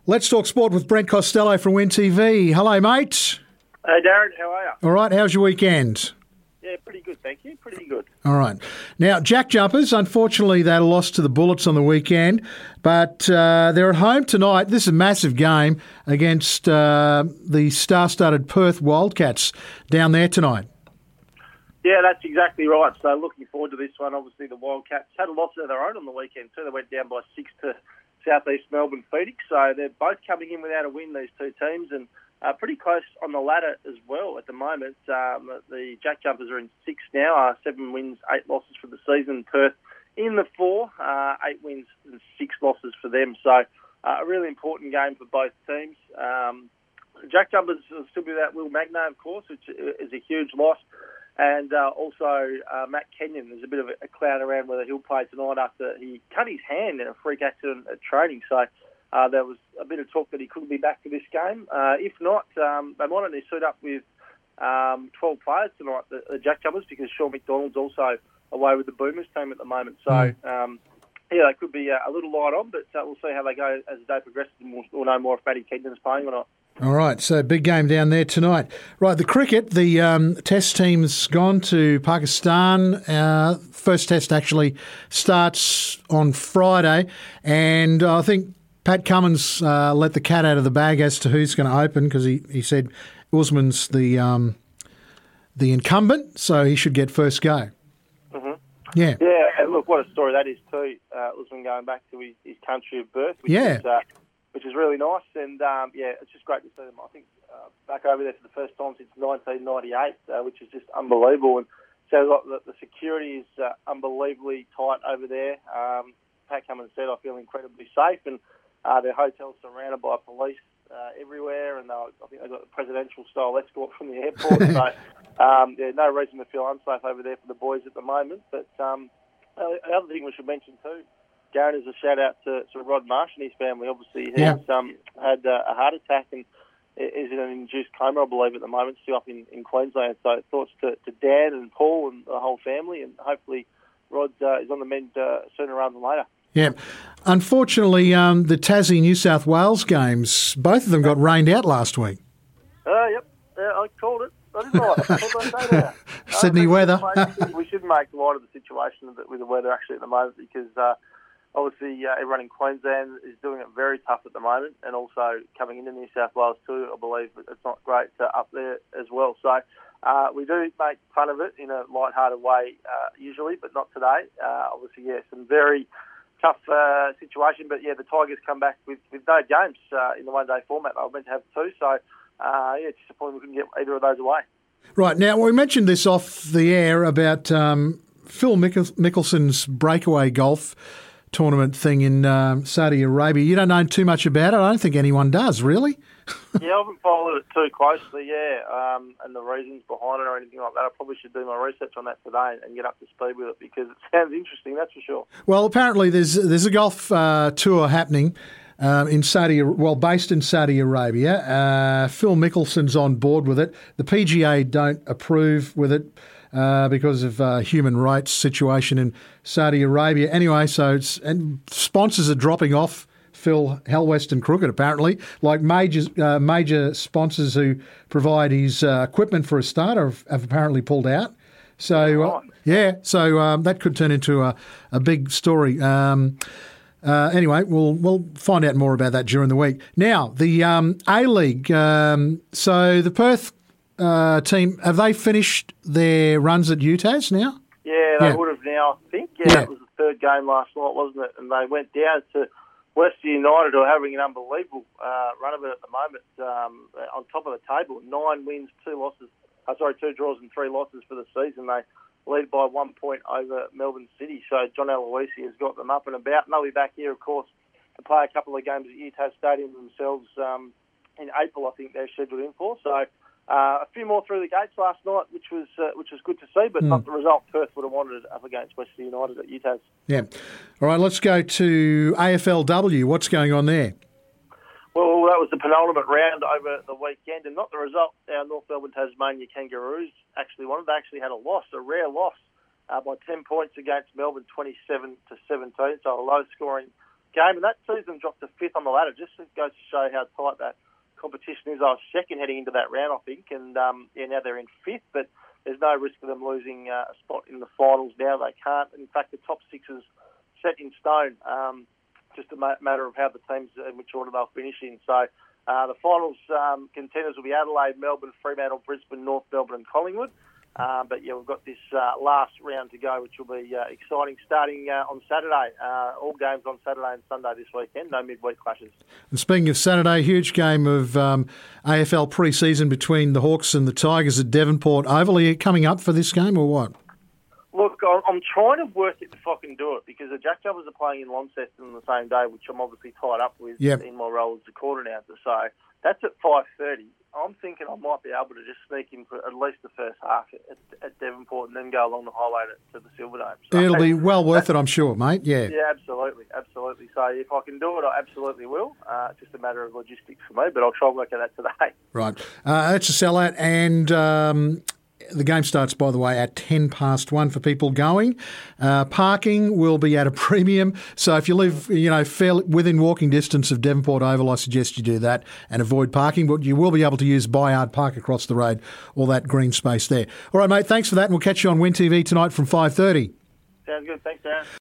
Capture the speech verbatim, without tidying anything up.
Let's talk sport with Brent Costello from Win T V. Hello, mate. Hey, Darren, how are you? All right, how's your weekend? Yeah, pretty good, thank you. Pretty good. All right. Now, Jack Jumpers, unfortunately, they lost to the Bullets on the weekend, but uh, they're at home tonight. This is a massive game against uh, the star-studded Perth Wildcats down there tonight. Yeah, that's exactly right. So looking forward to this one. Obviously, the Wildcats had a loss of their own on the weekend too. They went down by six to South East Melbourne Phoenix. So they're both coming in without a win, these two teams, and uh, pretty close on the ladder as well at the moment. Um, the Jack Jumpers are in six now, uh, seven wins, eight losses for the season. Perth in the four, uh, eight wins and six losses for them. So uh, a really important game for both teams. Um, Jack Jumpers will still be without Will Magna, of course, which is a huge loss. And uh, also uh, Matt Kenyon. There's a bit of a cloud around whether he'll play tonight after he cut his hand in a freak accident at training. So uh, there was a bit of talk that he couldn't be back for this game. Uh, if not, um, they might only suit up with um, twelve players tonight, the, the Jack Jumpers, because Sean McDonald's also away with the Boomers team at the moment. So, um, yeah, they could be uh, a little light on, but uh, we'll see how they go as the day progresses, and we'll, we'll know more if Matty Kenyon's playing or not. All right, so big game down there tonight. Right, the cricket, the um, test team's gone to Pakistan. Uh, first test actually starts on Friday, and I think Pat Cummins uh, let the cat out of the bag as to who's going to open, because he, he said Usman's the um, the incumbent, so he should get first go. Mm-hmm. Yeah. Yeah, and look, what a story that is too, uh, Usman going back to his, his country of birth. Which Yeah. Is, uh, which is really nice, and um, yeah, it's just great to see them. I think uh, back over there for the first time since nineteen ninety-eight, uh, which is just unbelievable. And sounds like the, the security is uh, unbelievably tight over there. Um, Pat Cummins said, I feel incredibly safe, and uh, their hotel's surrounded by police uh, everywhere, and I think they've got a presidential-style escort from the airport. so, um, yeah, no reason to feel unsafe over there for the boys at the moment. But um, uh, another thing we should mention too, Darren, is a shout-out to, to Rod Marsh and his family. Obviously, he's Yeah. um, had uh, a heart attack and is in an induced coma, I believe, at the moment, still up in, in Queensland. So thoughts to, to Dan and Paul and the whole family, and hopefully Rod uh, is on the mend uh, sooner rather than later. Yeah. Unfortunately, um, the Tassie New South Wales games, both of them got rained out last week. Uh, yep, yeah, I called it. I didn't like it. What did I say there? Sydney uh, weather. we, should, we should make light of the situation with the weather actually at the moment, because uh, obviously uh, everyone in Queensland is doing it very tough at the moment, and also coming into New South Wales too, I believe it's not great uh, up there as well. So uh, we do make fun of it in a light-hearted way uh, usually, but not today. Uh, obviously, yeah, some very tough uh, situation, but yeah, the Tigers come back with, with no games uh, in the one-day format. They were meant to have two, so uh, yeah, it's disappointing we couldn't get either of those away. Right, now we mentioned this off the air about um, Phil Mickels- Mickelson's breakaway golf tournament thing in um, Saudi Arabia. You don't know too much about it. I don't think anyone does, really. Yeah, I haven't followed it too closely, yeah, um, and the reasons behind it or anything like that. I probably should do my research on that today and get up to speed with it, because it sounds interesting, that's for sure. Well, apparently there's there's a golf uh, tour happening um, in Saudi, well, based in Saudi Arabia. Uh, Phil Mickelson's on board with it. The P G A don't approve with it uh, because of uh, human rights situation in Saudi Arabia. Anyway, so it's, and sponsors are dropping off Phil Helwest and Crooked, apparently, like major uh, major sponsors who provide his uh, equipment for a starter have, have apparently pulled out. So, uh, yeah, so um, that could turn into a, a big story. Um, uh, anyway, we'll we'll find out more about that during the week. Now, the um, A-League. Um, so the Perth uh, team, have they finished their runs at U T A S now? Yeah, they Yeah. would have now, I think. Yeah, Yeah. it was the third game last night, wasn't it? And they went down to Western United, who are having an unbelievable uh, run of it at the moment, um, on top of the table. Nine wins, two losses. Uh, sorry, two draws and three losses for the season. They lead by one point over Melbourne City. So John Aloisi has got them up and about. And they'll be back here, of course, to play a couple of games at U T A S Stadium themselves um, in April, I think they're scheduled in for. So uh, a few more through the gates last night, which was uh, which was good to see, but mm. not the result Perth would have wanted up against Western United at U T A S. Yeah. All right, let's go to A F L W. What's going on there? Well, that was the penultimate round over the weekend, and not the result our North Melbourne Tasmania Kangaroos actually wanted. They actually had a loss, a rare loss, uh, by ten points against Melbourne, twenty-seven to seventeen. So a low-scoring game, and that sees them drop to fifth on the ladder. Just goes to show how tight that competition is. I was second heading into that round, I think, and um, yeah, now they're in fifth, but there's no risk of them losing uh, a spot in the finals now. They can't. In fact, the top six is set in stone. Um, just a ma- matter of how the teams in which order they'll finish in. So uh, the finals um, contenders will be Adelaide, Melbourne, Fremantle, Brisbane, North Melbourne and Collingwood. Uh, but yeah, we've got this uh, last round to go, which will be uh, exciting, starting uh, on Saturday. Uh, all games on Saturday and Sunday this weekend, no midweek clashes. And speaking of Saturday, huge game of um, A F L pre-season between the Hawks and the Tigers at Devonport Oval. Are you coming up for this game or what? Look, I'm trying to work it if I can do it, because the Jack Jumpers are playing in Launceston on the same day, which I'm obviously tied up with yep. in my role as the court announcer. So that's at five thirty. I'm thinking I might be able to just sneak in for at least the first half at, at Devonport and then go along the highway to, to the Silverdome. So it'll be well worth it, I'm sure, mate. Yeah. Yeah, absolutely, absolutely. So if I can do it, I absolutely will. Uh, it's just a matter of logistics for me, but I'll try and work at that today. Right. Uh, that's a sellout, and um, the game starts, by the way, at ten past one for people going. Uh, parking will be at a premium. So if you live, you know, fairly within walking distance of Devonport Oval, I suggest you do that and avoid parking. But you will be able to use Byard Park across the road, all that green space there. All right, mate, thanks for that. And we'll catch you on Win T V tonight from five thirty. Sounds good. Thanks, Darren.